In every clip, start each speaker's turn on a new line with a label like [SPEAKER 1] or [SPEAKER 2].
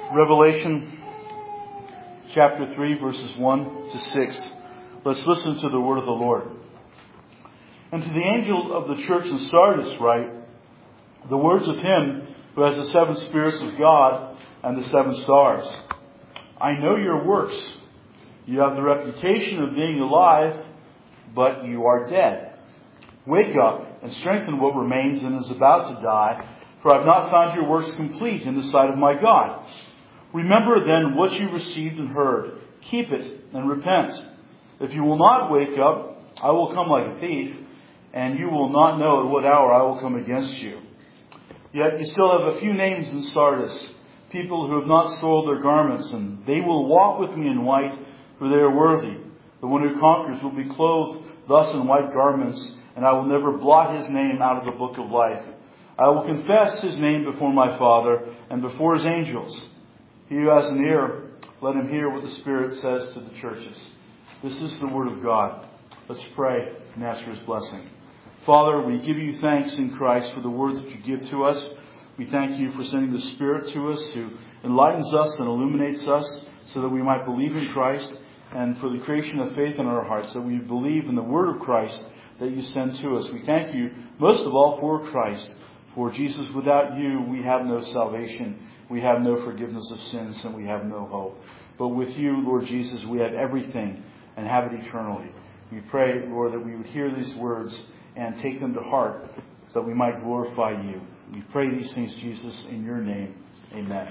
[SPEAKER 1] Revelation chapter 3, verses 1 to 6. Let's listen to the word of the Lord. And to the angel of the church in Sardis write, the words of him who has the seven spirits of God and the seven stars. I know your works. You have the reputation of being alive, but you are dead. Wake up and strengthen what remains and is about to die, for I have not found your works complete in the sight of my God. Remember then what you received and heard. Keep it and repent. If you will not wake up, I will come like a thief, and you will not know at what hour I will come against you. Yet you still have a few names in Sardis, people who have not soiled their garments, and they will walk with me in white, for they are worthy. The one who conquers will be clothed thus in white garments, and I will never blot his name out of the book of life. I will confess his name before my Father and before his angels. He who has an ear, let him hear what the Spirit says to the churches. This is the word of God. Let's pray and ask for his blessing. Father, we give you thanks in Christ for the word that you give to us. We thank you for sending the Spirit to us who enlightens us and illuminates us so that we might believe in Christ, and for the creation of faith in our hearts, that we believe in the word of Christ that you send to us. We thank you most of all for Christ. For Jesus, without you, we have no salvation. We have no forgiveness of sins, and we have no hope. But with you, Lord Jesus, we have everything and have it eternally. We pray, Lord, that we would hear these words and take them to heart so that we might glorify you. We pray these things, Jesus, in your name. Amen.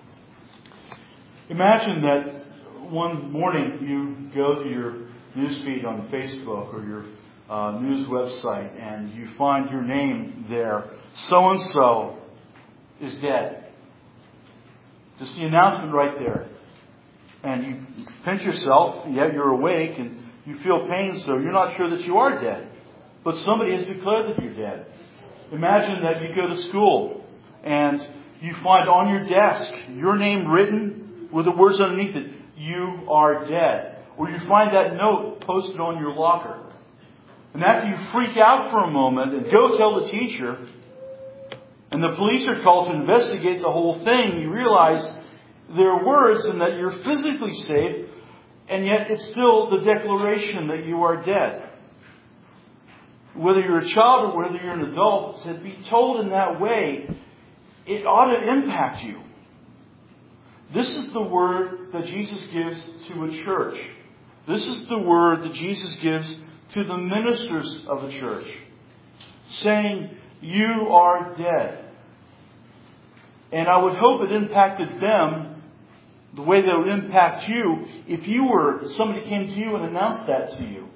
[SPEAKER 1] Imagine that one morning you go to your newsfeed on Facebook or your news website and you find your name there. So-and-so is dead. Just the announcement right there. And you pinch yourself, yet you're awake, and you feel pain, so you're not sure that you are dead. But somebody has declared that you're dead. Imagine that you go to school and you find on your desk your name written with the words underneath it, you are dead. Or you find that note posted on your locker. And after you freak out for a moment and go tell the teacher, and the police are called to investigate the whole thing, you realize there are words and that you're physically safe, and yet it's still the declaration that you are dead. Whether you're a child or whether you're an adult, to be told in that way, it ought to impact you. This is the word that Jesus gives to a church. This is the word that Jesus gives to the ministers of the church, saying, you are dead. And I would hope it impacted them the way that it would impact you if somebody came to you and announced that to you.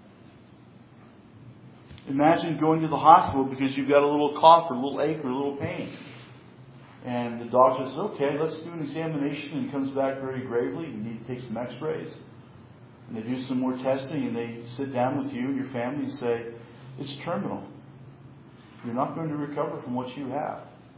[SPEAKER 1] Imagine going to the hospital because you've got a little cough or a little ache or a little pain. And the doctor says, okay, let's do an examination, and comes back very gravely. You need to take some x-rays. And they do some more testing, and they sit down with you and your family and say, it's terminal. You're not going to recover from what you have.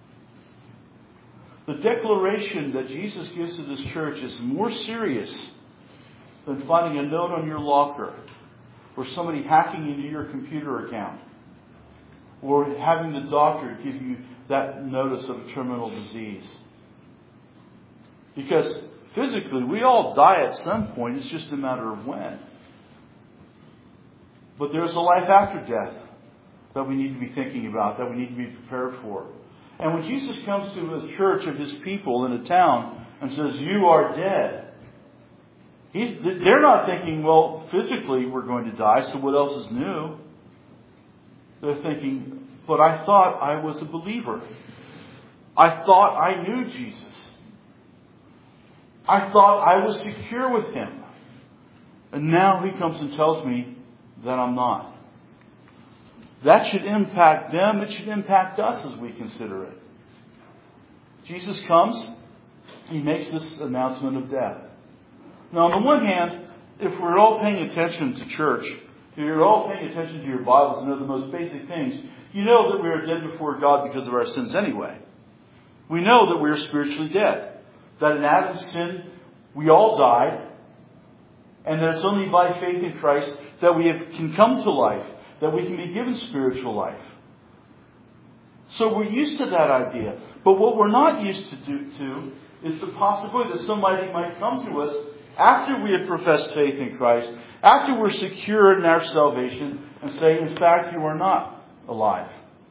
[SPEAKER 1] The declaration that Jesus gives to this church is more serious than finding a note on your locker, or somebody hacking into your computer account, or having the doctor give you that notice of a terminal disease. Because physically, we all die at some point. It's just a matter of when. But there's a life after death that we need to be thinking about, that we need to be prepared for. And when Jesus comes to a church of his people in a town and says, you are dead, they're not thinking, well, physically we're going to die, so what else is new? They're thinking, but I thought I was a believer. I thought I knew Jesus. I thought I was secure with him. And now he comes and tells me that I'm not. That should impact them. It should impact us as we consider it. Jesus comes. He makes this announcement of death. Now, on the one hand, if we're all paying attention to church, if you're all paying attention to your Bibles and know the most basic things, you know that we are dead before God because of our sins anyway. We know that we are spiritually dead. That in Adam's sin, we all died. And that it's only by faith in Christ that we can come to life, that we can be given spiritual life. So we're used to that idea. But what we're not used to is the possibility that somebody might come to us after we have professed faith in Christ, after we're secure in our salvation, and say, in fact, you are not alive.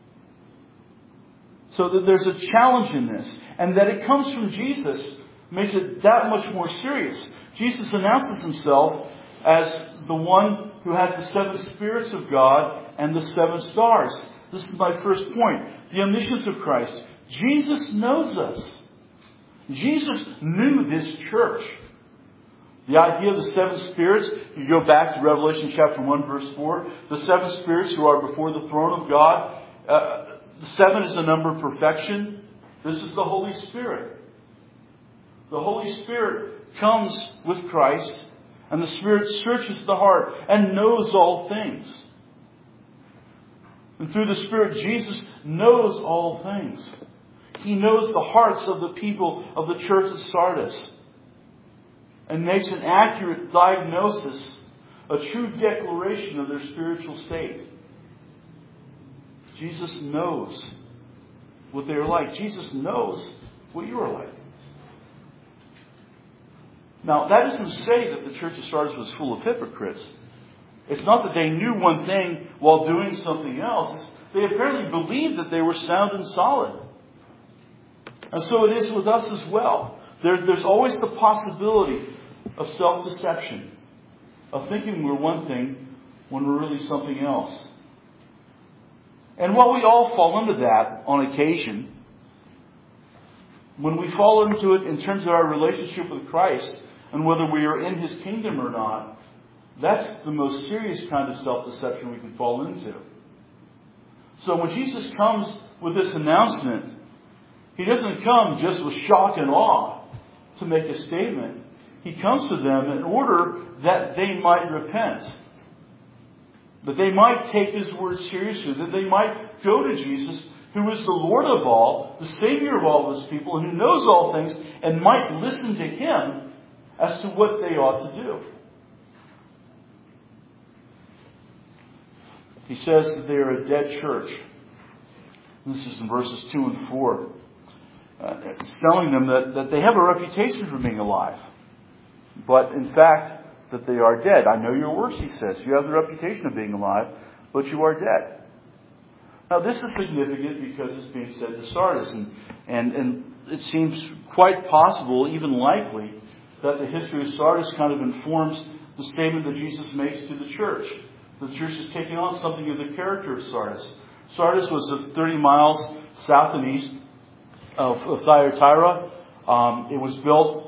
[SPEAKER 1] So that there's a challenge in this. And that it comes from Jesus makes it that much more serious. Jesus announces himself as the one who has the 7 spirits of God and the 7 stars. This is my first point. The omniscience of Christ. Jesus knows us. Jesus knew this church. The idea of the 7 spirits, you go back to Revelation chapter 1 verse 4. The 7 spirits who are before the throne of God. The 7 is the number of perfection. This is the Holy Spirit. The Holy Spirit comes with Christ, and the Spirit searches the heart and knows all things. And through the Spirit, Jesus knows all things. He knows the hearts of the people of the church at Sardis and makes an accurate diagnosis, a true declaration of their spiritual state. Jesus knows what they are like. Jesus knows what you are like. Now, that doesn't say that the church of Sardis was full of hypocrites. It's not that they knew one thing while doing something else. They apparently believed that they were sound and solid. And so it is with us as well. There's always the possibility of self-deception, of thinking we're one thing when we're really something else. And while we all fall into that on occasion, when we fall into it in terms of our relationship with Christ and whether we are in His kingdom or not, that's the most serious kind of self-deception we can fall into. So when Jesus comes with this announcement, He doesn't come just with shock and awe to make a statement. He comes to them in order that they might repent. That they might take His word seriously. That they might go to Jesus, who is the Lord of all, the Savior of all His people, and who knows all things, and might listen to Him as to what they ought to do. He says that they are a dead church. This is in verses 2 and 4. It's telling them that they have a reputation for being alive. But in fact, that they are dead. I know your works, he says. You have the reputation of being alive, but you are dead. Now this is significant because it's being said to Sardis. And it seems quite possible, even likely, that the history of Sardis kind of informs the statement that Jesus makes to the church. The church is taking on something of the character of Sardis. Sardis was 30 miles south and east of Thyatira. It was built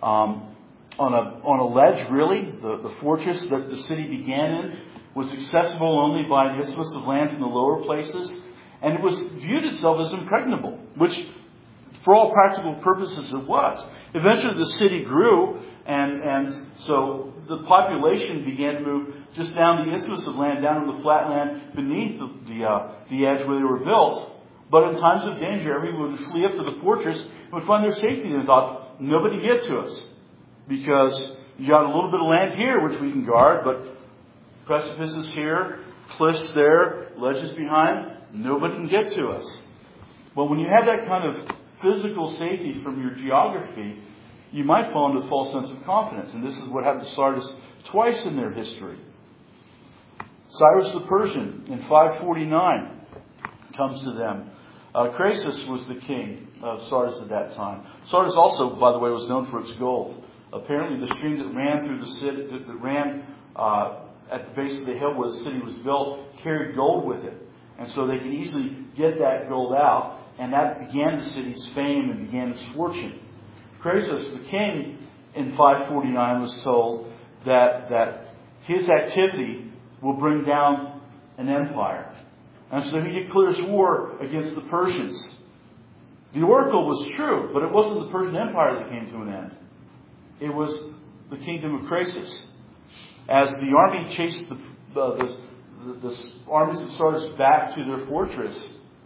[SPEAKER 1] on a ledge, really. The fortress that the city began in was accessible only by an isthmus of land from the lower places. And it was viewed itself as impregnable, which for all practical purposes it was. Eventually the city grew, and so the population began to move just down the isthmus of land, down to the flat land beneath the edge where they were built. But in times of danger, everyone would flee up to the fortress and would find their safety. And thought, nobody get to us. Because you got a little bit of land here which we can guard, but precipices here, cliffs there, ledges behind, nobody can get to us. Well, when you have that kind of physical safety from your geography, you might fall into a false sense of confidence. And this is what happened to Sardis twice in their history. Cyrus the Persian in 549 comes to them. Croesus was the king of Sardis at that time. Sardis also, by the way, was known for its gold. Apparently, the stream that ran through the city, that ran at the base of the hill where the city was built, carried gold with it. And so they could easily get that gold out, and that began the city's fame and began its fortune. Croesus, the king, in 549 was told that his activity will bring down an empire. And so he declares war against the Persians. The oracle was true, but it wasn't the Persian Empire that came to an end. It was the kingdom of Croesus. As the army chased the armies of Sardis back to their fortress,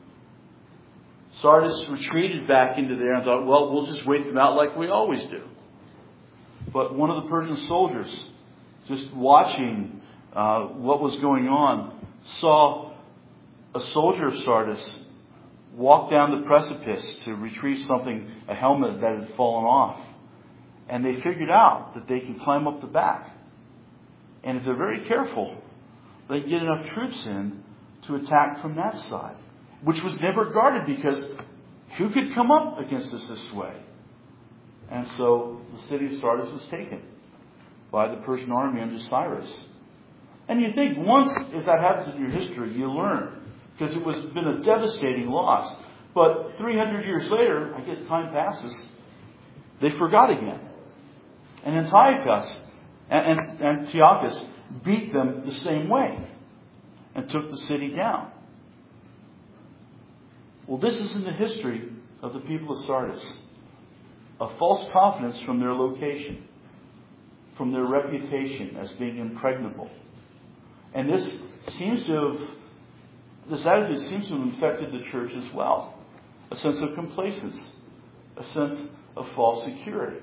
[SPEAKER 1] Sardis retreated back into there and thought, well, we'll just wait them out like we always do. But one of the Persian soldiers, just watching what was going on, saw a soldier of Sardis walk down the precipice to retrieve something, a helmet that had fallen off. And they figured out that they can climb up the back. And if they're very careful, they can get enough troops in to attack from that side, which was never guarded because who could come up against us this way? And so the city of Sardis was taken by the Persian army under Cyrus. And you think once, if that happens in your history, you learn. Because it was been a devastating loss. But 300 years later, I guess time passes, they forgot again. And Antiochus beat them the same way and took the city down. Well, this is in the history of the people of Sardis. A false confidence from their location, from their reputation as being impregnable. And this attitude seems to have infected the church as well. A sense of complacence, a sense of false security.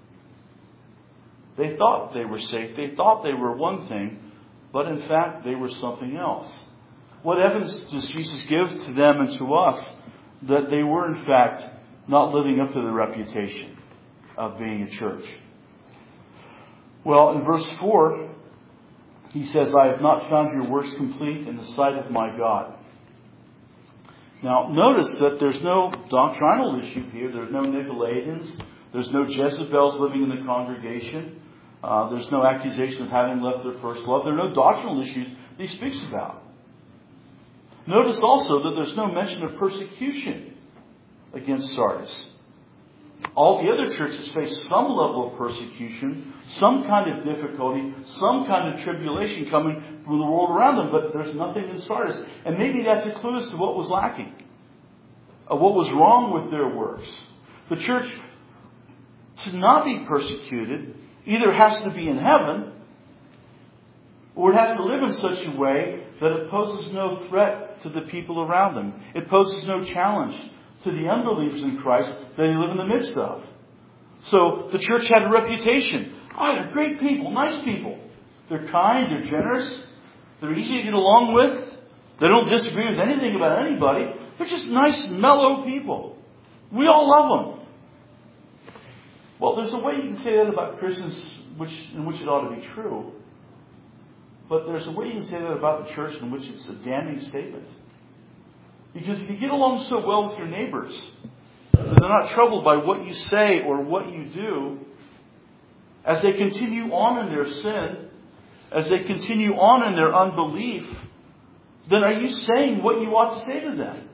[SPEAKER 1] They thought they were safe. They thought they were one thing, but in fact they were something else. What evidence does Jesus give to them and to us that they were in fact not living up to the reputation of being a church? Well, in verse 4, he says, I have not found your works complete in the sight of my God. Now, notice that there's no doctrinal issue here. There's no Nicolaitans. There's no Jezebels living in the congregation. There's no accusation of having left their first love. There are no doctrinal issues that he speaks about. Notice also that there's no mention of persecution against Sardis. All the other churches face some level of persecution, some kind of difficulty, some kind of tribulation coming from the world around them, but there's nothing in Sardis. And maybe that's a clue as to what was lacking, what was wrong with their works. The church, to not be persecuted, either has to be in heaven, or it has to live in such a way that it poses no threat to the people around them. It poses no challenge to the unbelievers in Christ that they live in the midst of. So the church had a reputation. Oh, they're great people, nice people. They're kind, they're generous, they're easy to get along with. They don't disagree with anything about anybody. They're just nice, mellow people. We all love them. Well, there's a way you can say that about Christians in which it ought to be true. But there's a way you can say that about the church in which it's a damning statement. Because if you get along so well with your neighbors, that they're not troubled by what you say or what you do, as they continue on in their sin, as they continue on in their unbelief, then are you saying what you ought to say to them?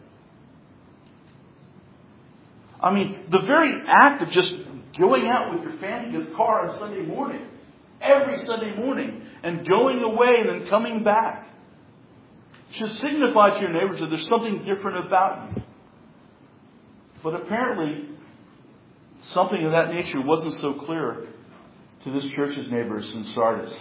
[SPEAKER 1] I mean, the very act of just going out with your family in the car on Sunday morning, every Sunday morning, and going away and then coming back, should signify to your neighbors that there's something different about you. But apparently, something of that nature wasn't so clear to this church's neighbors in Sardis.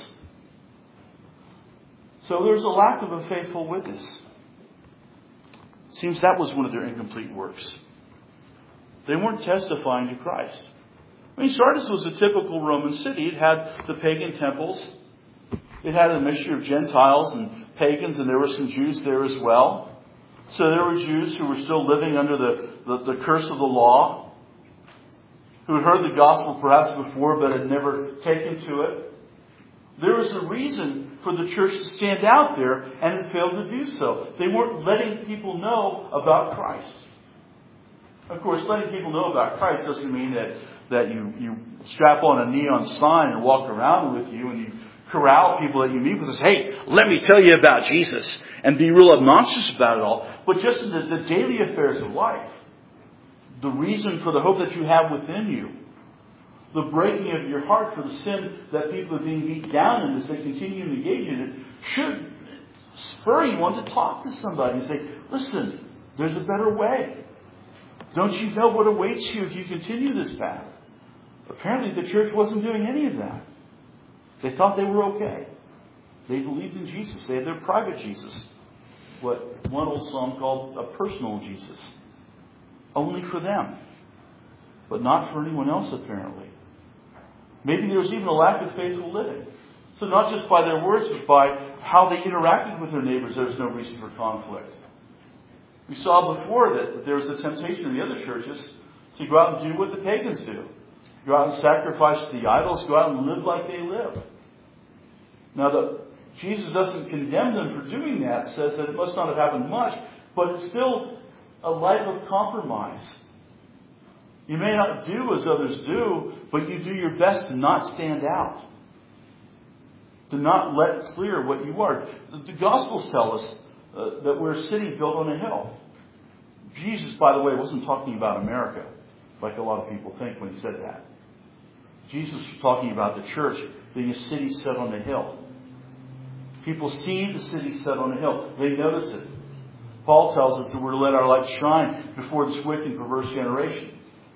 [SPEAKER 1] So there's a lack of a faithful witness. Seems that was one of their incomplete works. They weren't testifying to Christ. I mean, Sardis was a typical Roman city. It had the pagan temples. It had a mixture of Gentiles and pagans, and there were some Jews there as well. So there were Jews who were still living under the curse of the law, who had heard the gospel perhaps before but had never taken to it. There was a reason for the church to stand out there, and it failed to do so. They weren't letting people know about Christ. Of course, letting people know about Christ doesn't mean that you strap on a neon sign and walk around with you and you corral people that you meet with and say, hey, let me tell you about Jesus, and be real obnoxious about it all. But just in the daily affairs of life, the reason for the hope that you have within you, the breaking of your heart for the sin that people are being beat down in as they continue to engage in it, should spur you on to talk to somebody and say, listen, there's a better way. Don't you know what awaits you if you continue this path? Apparently the church wasn't doing any of that. They thought they were okay. They believed in Jesus. They had their private Jesus. What one old psalm called a personal Jesus. Only for them. But not for anyone else, apparently. Maybe there was even a lack of faithful living. So not just by their words, but by how they interacted with their neighbors, there was no reason for conflict. We saw before that there was a temptation in the other churches to go out and do what the pagans do. Go out and sacrifice to the idols. Go out and live like they live. Now, Jesus doesn't condemn them for doing that. Says that it must not have happened much. But it's still a life of compromise. You may not do as others do, but you do your best to not stand out. To not let clear what you are. The Gospels tell us that we're a city built on a hill. Jesus, by the way, wasn't talking about America, like a lot of people think when he said that. Jesus was talking about the church being a city set on a hill. People see the city set on a hill. They notice it. Paul tells us that we're to let our light shine before this wicked and perverse generation.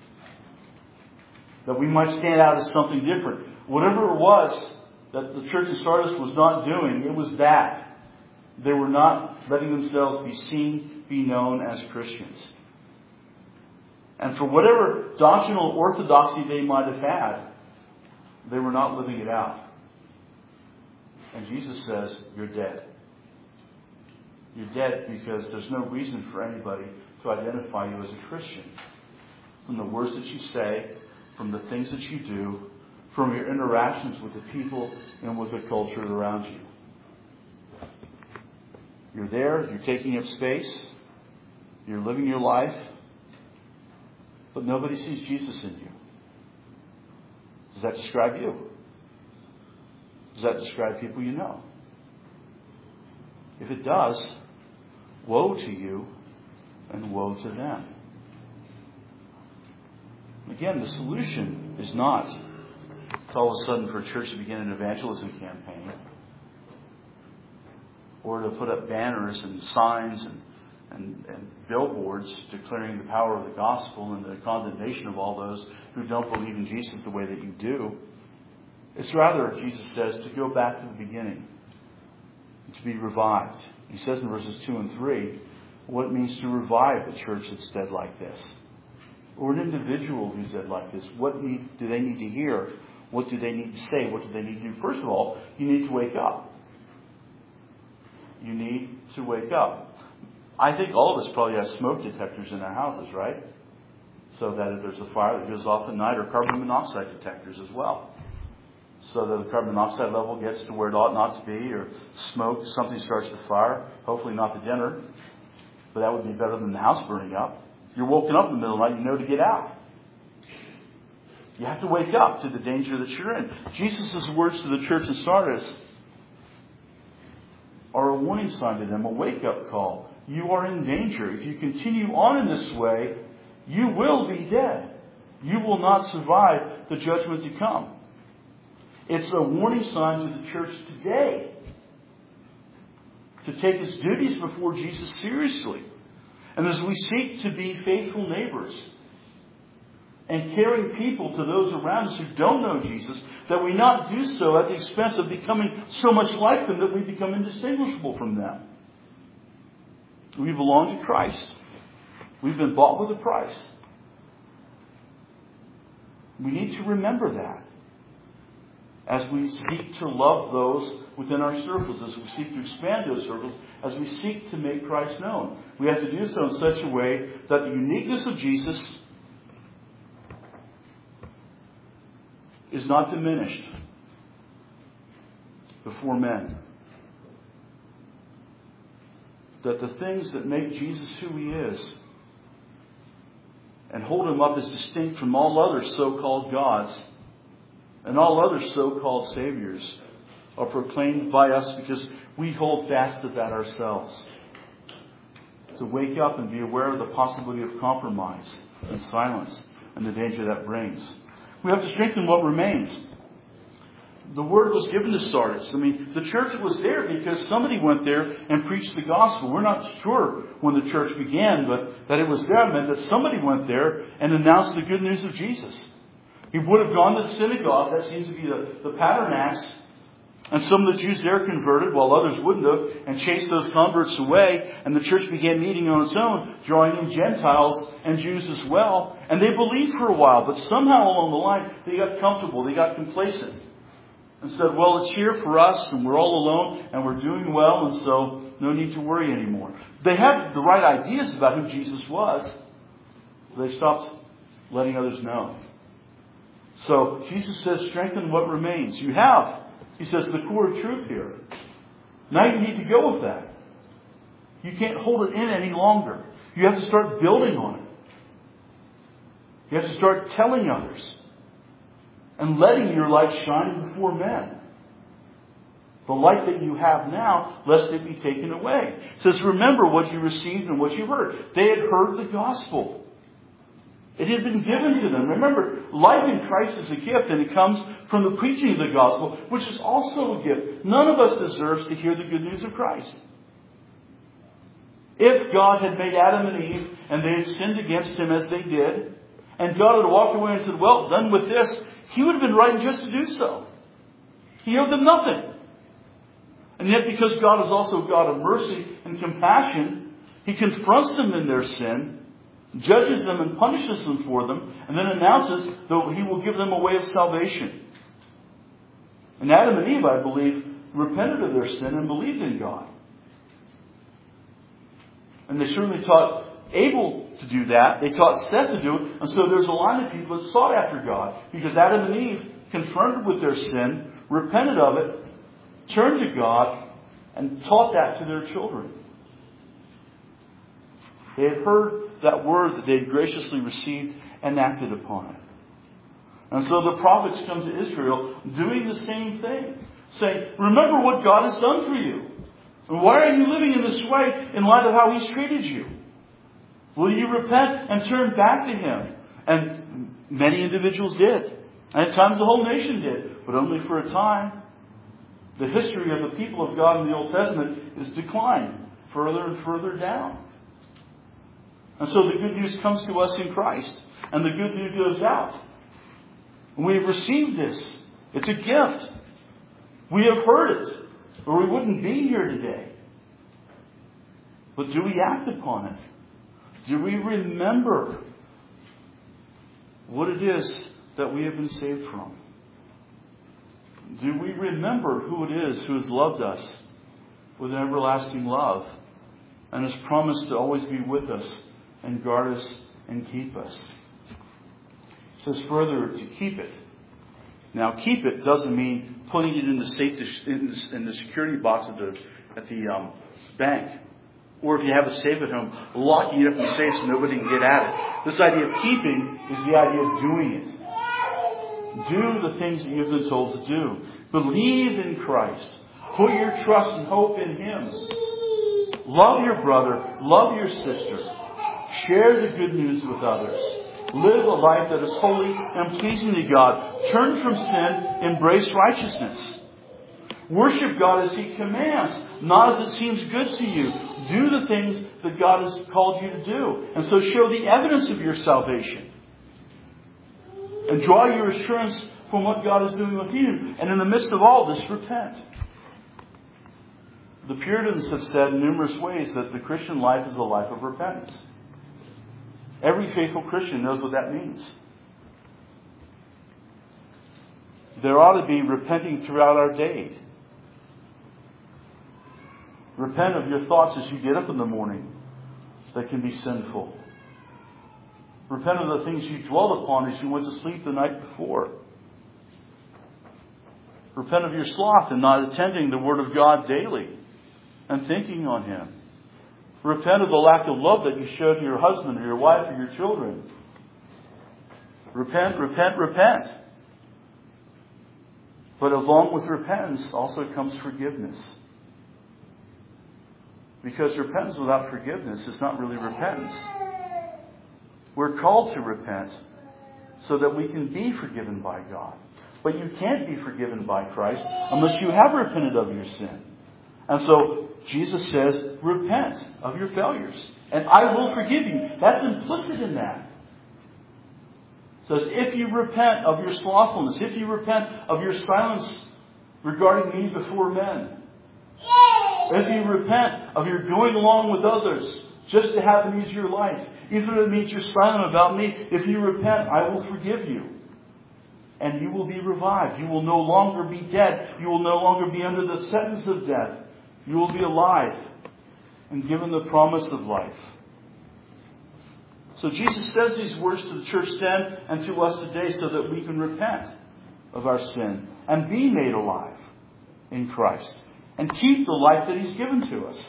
[SPEAKER 1] That we might stand out as something different. Whatever it was that the church of Sardis was not doing, it was that. They were not letting themselves be seen, be known as Christians. And for whatever doctrinal orthodoxy they might have had, they were not living it out. And Jesus says, you're dead. You're dead because there's no reason for anybody to identify you as a Christian. From the words that you say, from the things that you do, from your interactions with the people and with the culture around you. You're there, you're taking up space, you're living your life, but nobody sees Jesus in you. Does that describe you? Does that describe people you know? If it does, woe to you and woe to them. Again, the solution is not to all of a sudden for a church to begin an evangelism campaign or to put up banners and signs and billboards declaring the power of the gospel and the condemnation of all those who don't believe in Jesus the way that you do. It's rather, Jesus says, to go back to the beginning, to be revived. He says in verses 2 and 3 what it means to revive a church that's dead like this. Or an individual who's dead like this. What do they need to hear? What do they need to say? What do they need to do? First of all, you need to wake up. You need to wake up. I think all of us probably have smoke detectors in our houses, right? So that if there's a fire that goes off at night, or carbon monoxide detectors as well. So that the carbon monoxide level gets to where it ought not to be, or smoke, something starts the fire. Hopefully not the dinner. But that would be better than the house burning up. You're woken up in the middle of the night, you know to get out. You have to wake up to the danger that you're in. Jesus' words to the church in Sardis are a warning sign to them, a wake-up call. You are in danger. If you continue on in this way, you will be dead. You will not survive the judgment to come. It's a warning sign to the church today to take its duties before Jesus seriously. And as we seek to be faithful neighbors and caring people to those around us who don't know Jesus, that we not do so at the expense of becoming so much like them that we become indistinguishable from them. We belong to Christ. We've been bought with a price. We need to remember that as we seek to love those within our circles, as we seek to expand those circles, as we seek to make Christ known. We have to do so in such a way that the uniqueness of Jesus is not diminished before men. That the things that make Jesus who he is and hold him up as distinct from all other so-called gods and all other so-called saviors are proclaimed by us because we hold fast to that ourselves. To wake up and be aware of the possibility of compromise and silence and the danger that brings. We have to strengthen what remains. The word was given to Sardis. The church was there because somebody went there and preached the gospel. We're not sure when the church began, but that it was there meant that somebody went there and announced the good news of Jesus. He would have gone to the synagogues. That seems to be the pattern acts. And some of the Jews there converted while others wouldn't have and chased those converts away. And the church began meeting on its own, drawing in Gentiles and Jews as well. And they believed for a while, but somehow along the line they got comfortable, they got complacent. And said, well, it's here for us and we're all alone and we're doing well and so no need to worry anymore. They had the right ideas about who Jesus was. They stopped letting others know. So Jesus says, strengthen what remains. You have, he says, the core of truth here. Now you need to go with that. You can't hold it in any longer. You have to start building on it. You have to start telling others and letting your light shine before men. The light that you have now, lest it be taken away. It says, remember what you received and what you heard. They had heard the gospel. It had been given to them. Remember, life in Christ is a gift, and it comes from the preaching of the gospel, which is also a gift. None of us deserves to hear the good news of Christ. If God had made Adam and Eve, and they had sinned against Him as they did, and God had walked away and said, well, done with this, He would have been right just to do so. He owed them nothing. And yet, because God is also a God of mercy and compassion, He confronts them in their sin, judges them and punishes them for them, and then announces that He will give them a way of salvation. And Adam and Eve, I believe, repented of their sin and believed in God. And they certainly taught Abel to do that. They taught Seth to do it. And so there's a line of people that sought after God, because Adam and Eve, confronted with their sin, repented of it, turned to God, and taught that to their children. They had heard that word that they had graciously received and acted upon it. And so the prophets come to Israel doing the same thing, saying, remember what God has done for you. And why are you living in this way in light of how He's treated you? Will you repent and turn back to Him? And many individuals did. And at times the whole nation did, but only for a time. The history of the people of God in the Old Testament is declined further and further down. And so the good news comes to us in Christ. And the good news goes out. And we have received this. It's a gift. We have heard it, or we wouldn't be here today. But do we act upon it? Do we remember what it is that we have been saved from? Do we remember who it is who has loved us with an everlasting love and has promised to always be with us and guard us and keep us? It says further, to keep it. Now, keep it doesn't mean putting it in the safe in the security box at the bank, or if you have a safe at home, locking it up in the safe so nobody can get at it. This idea of keeping is the idea of doing it. Do the things that you've been told to do. Believe in Christ. Put your trust and hope in Him. Love your brother. Love your sister. Share the good news with others. Live a life that is holy and pleasing to God. Turn from sin. Embrace righteousness. Worship God as He commands, not as it seems good to you. Do the things that God has called you to do. And so show the evidence of your salvation. And draw your assurance from what God is doing with you. And in the midst of all this, repent. The Puritans have said in numerous ways that the Christian life is a life of repentance. Every faithful Christian knows what that means. There ought to be repenting throughout our day. Repent of your thoughts as you get up in the morning that can be sinful. Repent of the things you dwelled upon as you went to sleep the night before. Repent of your sloth in not attending the Word of God daily and thinking on Him. Repent of the lack of love that you showed to your husband or your wife or your children. Repent, repent, repent. But along with repentance also comes forgiveness. Because repentance without forgiveness is not really repentance. We're called to repent so that we can be forgiven by God. But you can't be forgiven by Christ unless you have repented of your sin. And so Jesus says, repent of your failures, and I will forgive you. That's implicit in that. It says, if you repent of your slothfulness, if you repent of your silence regarding me before men, if you repent of your going along with others just to have an easier life, even if it means you're silent about me, if you repent, I will forgive you. And you will be revived. You will no longer be dead. You will no longer be under the sentence of death. You will be alive. and given the promise of life. So Jesus says these words to the church then and to us today so that we can repent of our sin and be made alive in Christ and keep the life that He's given to us.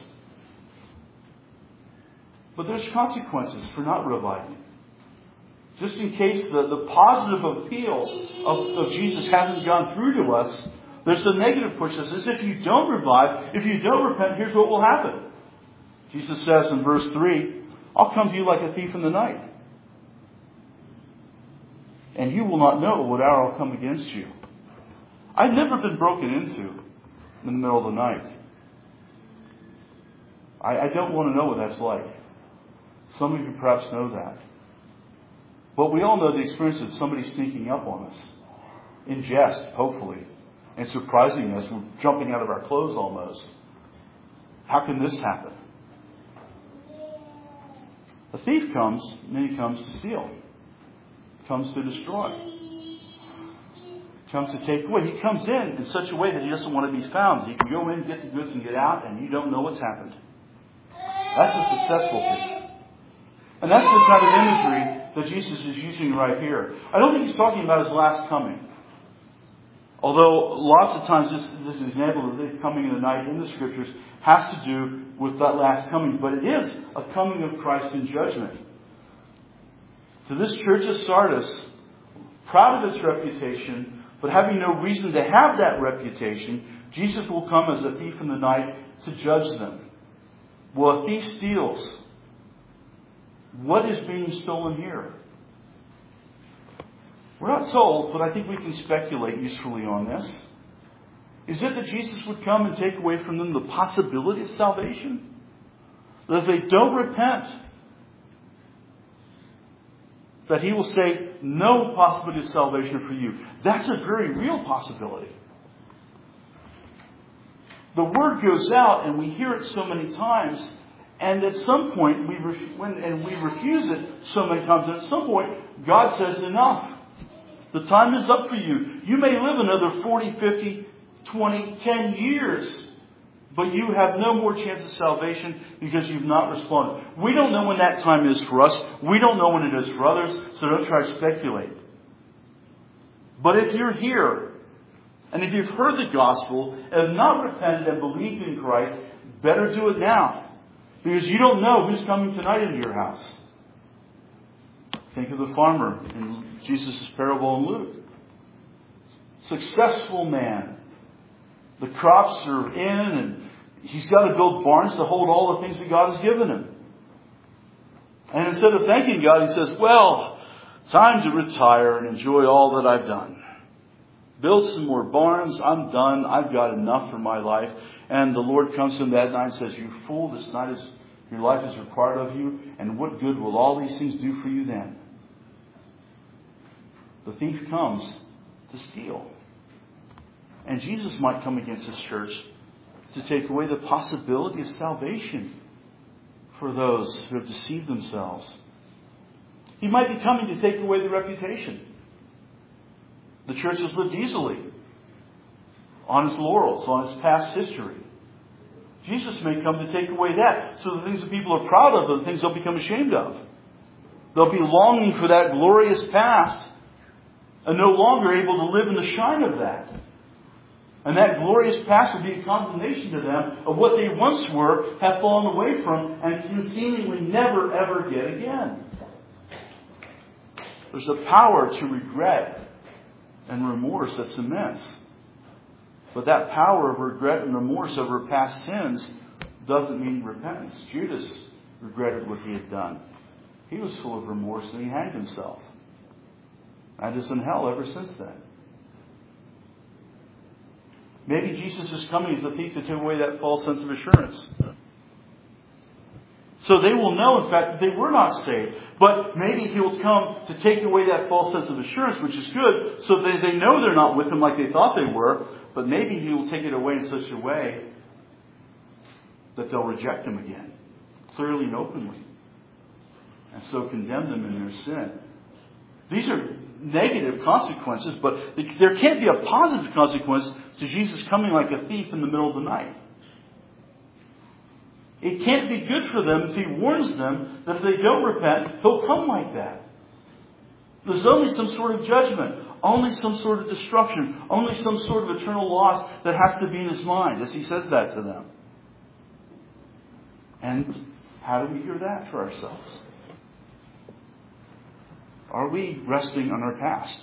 [SPEAKER 1] But there's consequences for not reviving. Just in case the positive appeal of Jesus hasn't gone through to us, there's a negative push that says if you don't revive, if you don't repent, here's what will happen. Jesus says in verse 3, I'll come to you like a thief in the night. And you will not know what hour I'll come against you. I've never been broken into in the middle of the night. I don't want to know what that's like. Some of you perhaps know that. But we all know the experience of somebody sneaking up on us. In jest, hopefully. And surprising us. We're jumping out of our clothes almost. How can this happen? A thief comes, and then he comes to steal. Comes to destroy. Comes to take away. He comes in such a way that he doesn't want to be found. He can go in, get the goods, and get out, and you don't know what's happened. That's a successful thief. And that's the kind of imagery that Jesus is using right here. I don't think He's talking about His last coming. Although lots of times this example of the coming in the night in the Scriptures has to do with that last coming. But it is a coming of Christ in judgment. To this church of Sardis, proud of its reputation, but having no reason to have that reputation, Jesus will come as a thief in the night to judge them. Well, a thief steals. What is being stolen here? We're not told, but I think we can speculate usefully on this. Is it that Jesus would come and take away from them the possibility of salvation? That if they don't repent, that He will say, no possibility of salvation for you. That's a very real possibility. The word goes out and we hear it so many times, and at some point, we refuse it so many times, and at some point, God says, enough. The time is up for you. You may live another 40, 50, 20, 10 years, but you have no more chance of salvation because you've not responded. We don't know when that time is for us. We don't know when it is for others, so don't try to speculate. But if you're here, and if you've heard the gospel and have not repented and believed in Christ, better do it now. Because you don't know who's coming tonight into your house. Think of the farmer in Jesus' parable in Luke. Successful man. The crops are in and he's got to build barns to hold all the things that God has given him. And instead of thanking God, he says, well, time to retire and enjoy all that I've done. Build some more barns. I'm done. I've got enough for my life. And the Lord comes to him that night and says, you fool, this night is your life is required of you. And what good will all these things do for you then? The thief comes to steal. And Jesus might come against this church to take away the possibility of salvation for those who have deceived themselves. He might be coming to take away the reputation. The church has lived easily on its laurels, on its past history. Jesus may come to take away that. So the things that people are proud of are the things they'll become ashamed of. They'll be longing for that glorious past and no longer able to live in the shine of that. And that glorious past will be a condemnation to them of what they once were, have fallen away from, and can seemingly never ever get again. There's a power to regret and remorse that's immense. But that power of regret and remorse over past sins doesn't mean repentance. Judas regretted what he had done. He was full of remorse and he hanged himself. And is in hell ever since then. Maybe Jesus is coming as a thief to take away that false sense of assurance. So they will know, in fact, that they were not saved. But maybe He will come to take away that false sense of assurance, which is good, so that they know they're not with Him like they thought they were. But maybe He will take it away in such a way that they'll reject Him again, clearly and openly, and so condemn them in their sin. These are negative consequences, but there can't be a positive consequence to Jesus coming like a thief in the middle of the night. It can't be good for them if He warns them that if they don't repent, He'll come like that. There's only some sort of judgment, only some sort of destruction, only some sort of eternal loss that has to be in His mind as He says that to them. And how do we hear that for ourselves? Are we resting on our past?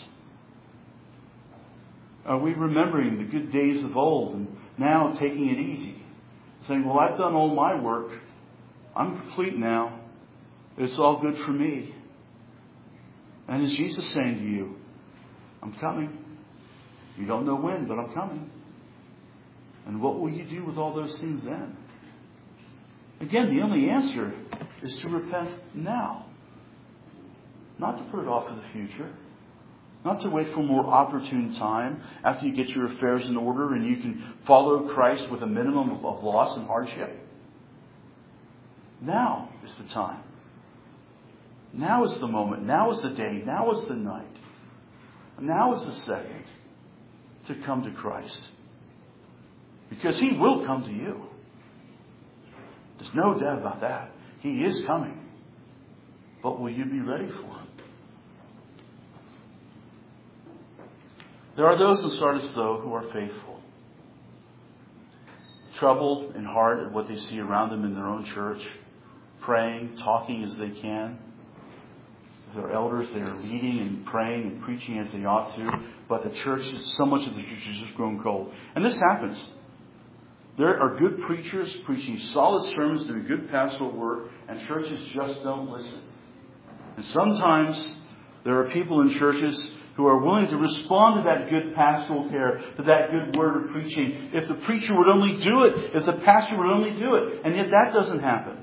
[SPEAKER 1] Are we remembering the good days of old and now taking it easy? Saying, well, I've done all my work. I'm complete now. It's all good for me. And is Jesus saying to you, I'm coming. You don't know when, but I'm coming. And what will you do with all those things then? Again, the only answer is to repent now. Not to put it off to the future. Not to wait for a more opportune time after you get your affairs in order and you can follow Christ with a minimum of loss and hardship. Now is the time. Now is the moment. Now is the day. Now is the night. Now is the second to come to Christ. Because He will come to you. There's no doubt about that. He is coming. But will you be ready for Him? There are those in Sardis, though, who are faithful. Troubled in heart at what they see around them in their own church. Praying, talking as they can. With their elders, they are leading and praying and preaching as they ought to. But the church, so much of the church has just grown cold. And this happens. There are good preachers preaching solid sermons, doing good pastoral work, and churches just don't listen. And sometimes there are people in churches who are willing to respond to that good pastoral care, to that good word of preaching, if the preacher would only do it, if the pastor would only do it. And yet that doesn't happen.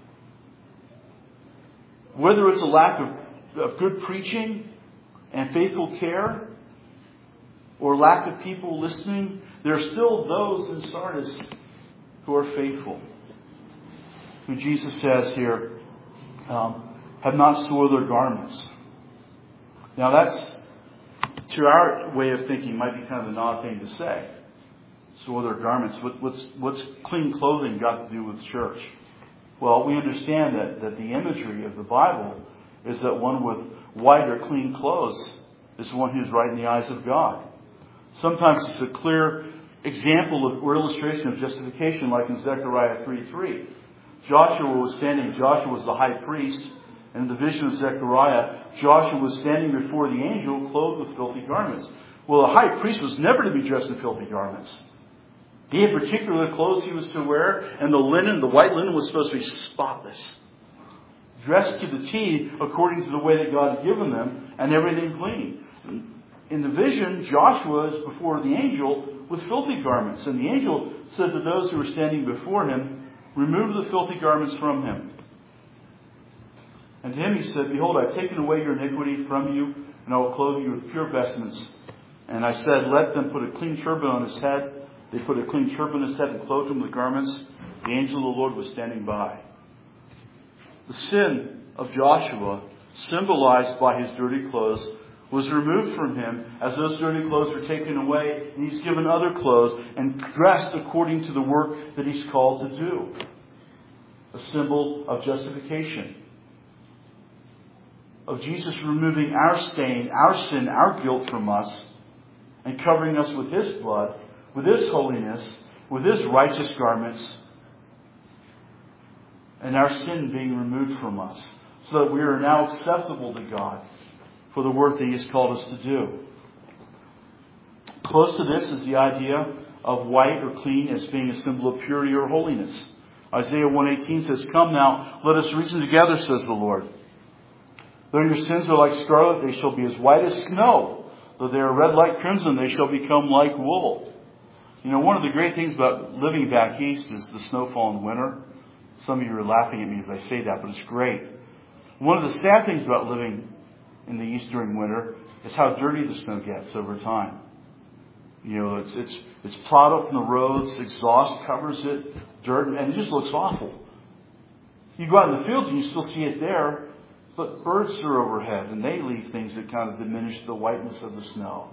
[SPEAKER 1] Whether it's a lack of good preaching and faithful care, or lack of people listening, there are still those in Sardis who are faithful. Who Jesus says here, have not soiled their garments. Now that's, to our way of thinking, might be kind of an odd thing to say. Soil their garments. What's clean clothing got to do with church? Well, we understand that the imagery of the Bible is that one with white or clean clothes is one who's right in the eyes of God. Sometimes it's a clear example or illustration of justification, like in Zechariah 3:3. Joshua was the high priest, and in the vision of Zechariah, Joshua was standing before the angel clothed with filthy garments. Well, the high priest was never to be dressed in filthy garments. He had particular clothes he was to wear, and the white linen was supposed to be spotless. Dressed to the T according to the way that God had given them, and everything clean. In the vision, Joshua is before the angel with filthy garments. And the angel said to those who were standing before him, remove the filthy garments from him. And to him he said, behold, I've taken away your iniquity from you, and I will clothe you with pure vestments. And I said, let them put a clean turban on his head. They put a clean turban on his head and clothed him with garments. The angel of the Lord was standing by. The sin of Joshua, symbolized by his dirty clothes, was removed from him as those dirty clothes were taken away, and he's given other clothes and dressed according to the work that he's called to do. A symbol of justification. Of Jesus removing our stain, our sin, our guilt from us, and covering us with His blood, with His holiness, with His righteous garments, and our sin being removed from us, so that we are now acceptable to God for the work that He has called us to do. Close to this is the idea of white or clean as being a symbol of purity or holiness. Isaiah 1:18 says, come now, let us reason together, says the Lord. Though your sins are like scarlet, they shall be as white as snow. Though they are red like crimson, they shall become like wool. You know, one of the great things about living back east is the snowfall in winter. Some of you are laughing at me as I say that, but it's great. One of the sad things about living in the east during winter is how dirty the snow gets over time. You know, it's plowed up from the roads, exhaust covers it, dirt, and it just looks awful. You go out in the field and you still see it there, but birds are overhead and they leave things that kind of diminish the whiteness of the snow.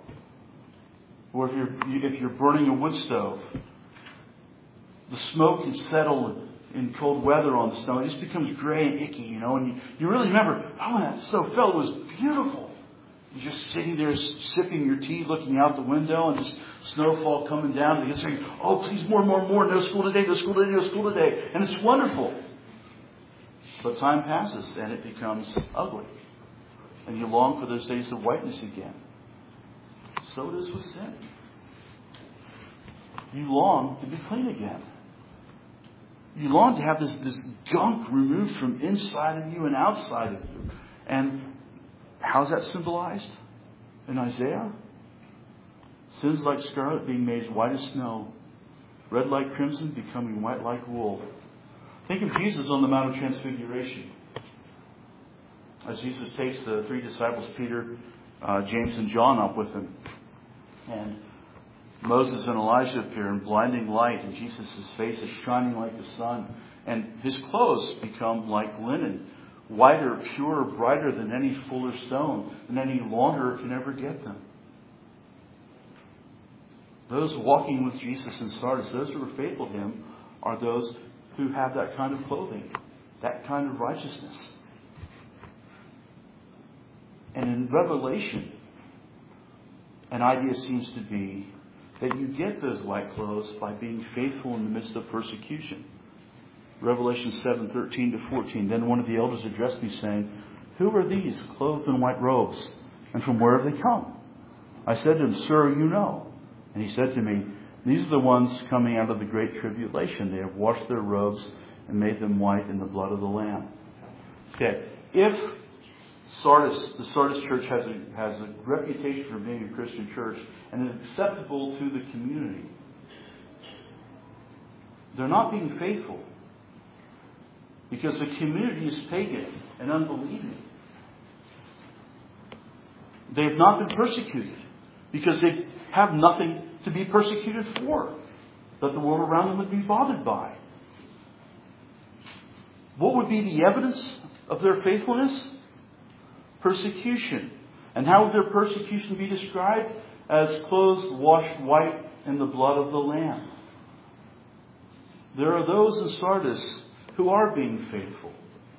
[SPEAKER 1] Or if you're burning a wood stove, the smoke can settle in cold weather on the snow. It just becomes gray and icky, and you really remember, when that snow fell, it was beautiful. You're just sitting there sipping your tea, looking out the window, and just snowfall coming down. And you're saying, oh, please, more. No school today, no school today, no school today. And it's wonderful. But time passes, and it becomes ugly. And you long for those days of whiteness again. So it is with sin. You long to be clean again. You long to have this gunk removed from inside of you and outside of you. And how's that symbolized in Isaiah? Sins like scarlet being made white as snow, red like crimson becoming white like wool. Think of Jesus on the Mount of Transfiguration. As Jesus takes the three disciples, Peter, James, and John, up with him. And Moses and Elijah appear in blinding light, and Jesus' face is shining like the sun. And his clothes become like linen, whiter, purer, brighter than any fuller stone, than any launderer can ever get them. Those walking with Jesus in Sardis, those who are faithful to Him, are those who have that kind of clothing, that kind of righteousness. And in Revelation, an idea seems to be that you get those white clothes by being faithful in the midst of persecution. Revelation 7:13-14. Then one of the elders addressed me, saying, "Who are these clothed in white robes, and from where have they come?" I said to him, "Sir, you know." And he said to me, "These are the ones coming out of the great tribulation. They have washed their robes and made them white in the blood of the Lamb." Okay, if the Sardis church has a reputation for being a Christian church and is acceptable to the community, they're not being faithful because the community is pagan and unbelieving. They have not been persecuted because they have nothing to be persecuted for that the world around them would be bothered by. What would be the evidence of their faithfulness? Persecution. And how would their persecution be described? As clothes washed white in the blood of the Lamb. There are those in Sardis who are being faithful.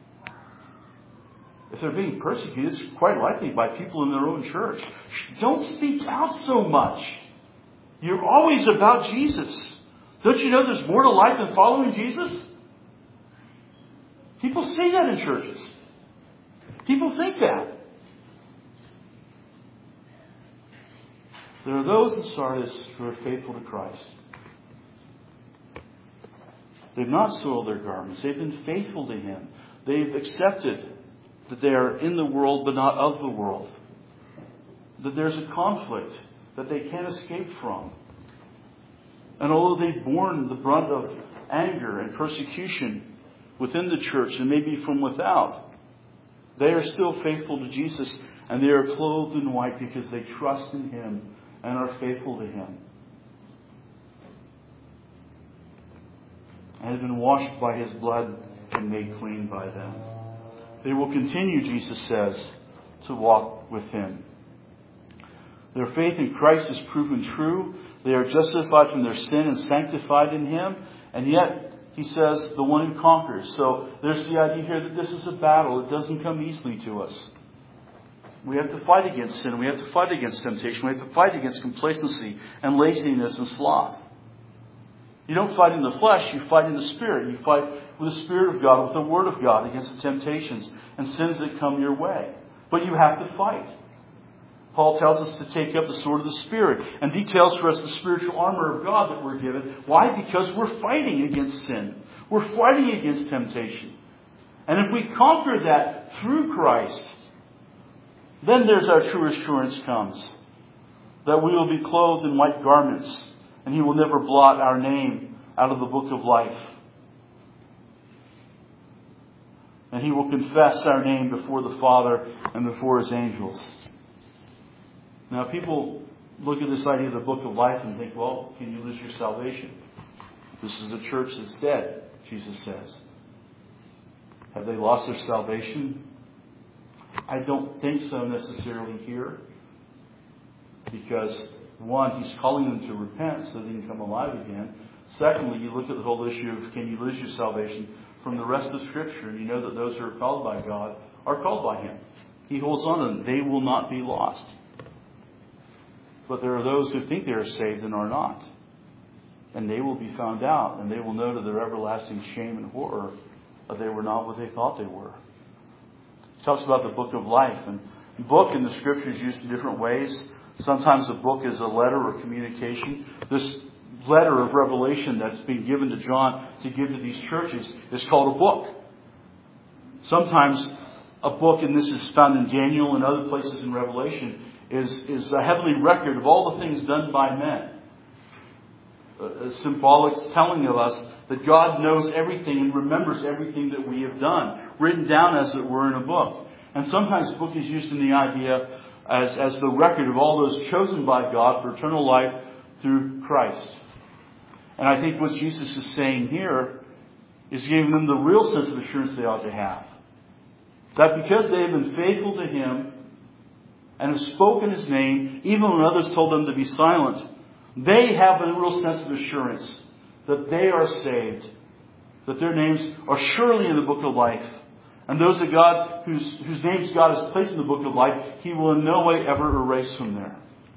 [SPEAKER 1] If they're being persecuted, it's quite likely by people in their own church. Don't speak out so much. You're always about Jesus. Don't you know there's more to life than following Jesus? People say that in churches. People think that. There are those in Sardis who are faithful to Christ. They've not soiled their garments. They've been faithful to Him. They've accepted that they are in the world but not of the world. That there's a conflict that they can't escape from. And although they've borne the brunt of anger and persecution within the church and maybe from without, they are still faithful to Jesus, and they are clothed in white because they trust in Him and are faithful to Him. And have been washed by His blood and made clean by them. They will continue, Jesus says, to walk with Him. Their faith in Christ is proven true. They are justified from their sin and sanctified in Him. And yet, He says, the one who conquers. So there's the idea here that this is a battle. It doesn't come easily to us. We have to fight against sin. We have to fight against temptation. We have to fight against complacency and laziness and sloth. You don't fight in the flesh. You fight in the Spirit. You fight with the Spirit of God, with the Word of God, against the temptations and sins that come your way. But you have to fight. Paul tells us to take up the sword of the Spirit and details for us the spiritual armor of God that we're given. Why? Because we're fighting against sin. We're fighting against temptation. And if we conquer that through Christ, then there's our true assurance comes. That we will be clothed in white garments, and He will never blot our name out of the book of life. And He will confess our name before the Father and before His angels. Now, people look at this idea of the book of life and think, well, can you lose your salvation? This is a church that's dead, Jesus says. Have they lost their salvation? I don't think so necessarily here. Because, one, He's calling them to repent so they can come alive again. Secondly, you look at the whole issue of can you lose your salvation from the rest of Scripture, and you know that those who are called by God are called by Him. He holds on to them. They will not be lost. But there are those who think they are saved and are not. And they will be found out, and they will know to their everlasting shame and horror that they were not what they thought they were. It talks about the book of life. And book in the Scripture is used in different ways. Sometimes a book is a letter or communication. This letter of revelation that's been given to John to give to these churches is called a book. Sometimes a book, and this is found in Daniel and other places in Revelation, is a heavenly record of all the things done by men. Symbolic telling of us that God knows everything and remembers everything that we have done, written down as it were in a book. And sometimes book is used in the idea as the record of all those chosen by God for eternal life through Christ. And I think what Jesus is saying here is giving them the real sense of assurance they ought to have. That because they have been faithful to Him and have spoken His name, even when others told them to be silent, they have a real sense of assurance that they are saved, that their names are surely in the book of life. And those of God whose names God has placed in the book of life, He will in no way ever erase from there.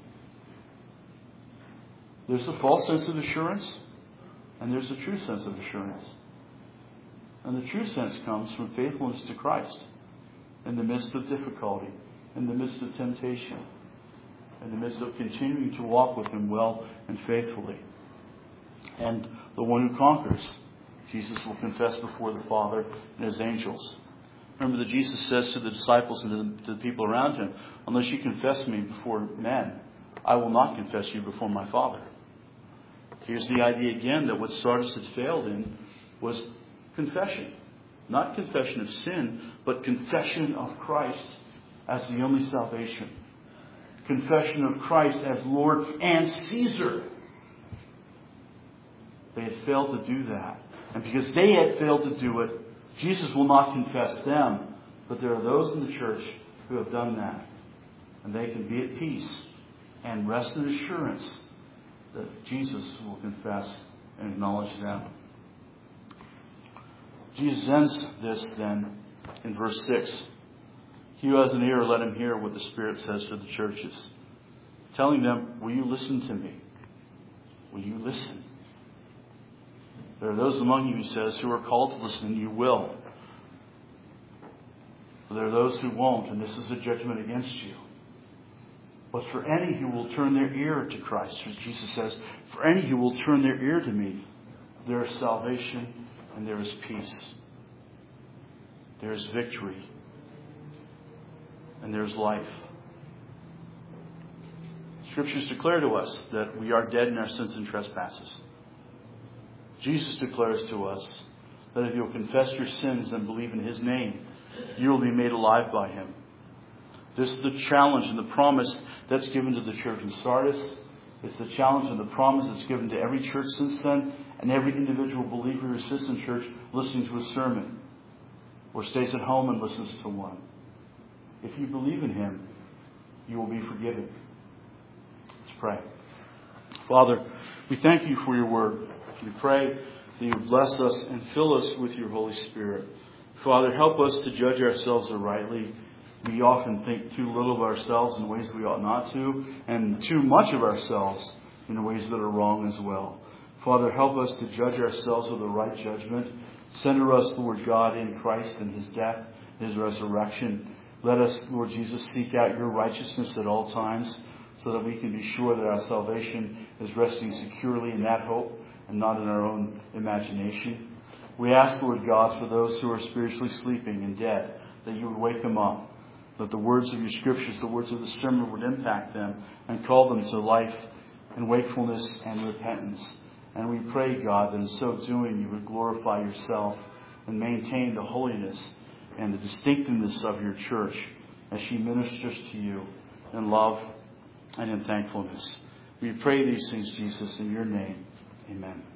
[SPEAKER 1] There's a false sense of assurance, and there's a true sense of assurance. And the true sense comes from faithfulness to Christ in the midst of difficulty, in the midst of temptation, in the midst of continuing to walk with Him well and faithfully. And the one who conquers, Jesus will confess before the Father and His angels. Remember that Jesus says to the disciples and to the people around Him, unless you confess me before men, I will not confess you before my Father. Here's the idea again that what Sardis had failed in was confession. Not confession of sin, but confession of Christ as the only salvation. Confession of Christ as Lord and Caesar. They had failed to do that. And because they had failed to do it, Jesus will not confess them. But there are those in the church who have done that. And they can be at peace and rest in assurance that Jesus will confess and acknowledge them. Jesus ends this then in verse 6. He who has an ear, let him hear what the Spirit says to the churches. Telling them, will you listen to me? Will you listen? There are those among you, he says, who are called to listen, and you will. But there are those who won't, and this is a judgment against you. But for any who will turn their ear to Christ, as Jesus says, for any who will turn their ear to me, there is salvation and there is peace. There is victory. And there is life. Scriptures declare to us that we are dead in our sins and trespasses. Jesus declares to us that if you'll confess your sins and believe in His name, you will be made alive by Him. This is the challenge and the promise that's given to the church in Sardis. It's the challenge and the promise that's given to every church since then, and every individual believer who sits in church listening to a sermon, or stays at home and listens to one. If you believe in Him, you will be forgiven. Let's pray. Father, we thank You for Your word. We pray that You bless us and fill us with Your Holy Spirit. Father, help us to judge ourselves rightly. We often think too little of ourselves in ways we ought not to, and too much of ourselves in ways that are wrong as well. Father, help us to judge ourselves with the right judgment. Center us, Lord God, in Christ and His death, His resurrection. Let us, Lord Jesus, seek out Your righteousness at all times so that we can be sure that our salvation is resting securely in that hope and not in our own imagination. We ask, Lord God, for those who are spiritually sleeping and dead, that You would wake them up, that the words of Your Scriptures, the words of the sermon would impact them and call them to life and wakefulness and repentance. And we pray, God, that in so doing You would glorify Yourself and maintain the holiness and the distinctiveness of Your church as she ministers to You in love and in thankfulness. We pray these things, Jesus, in Your name. Amen.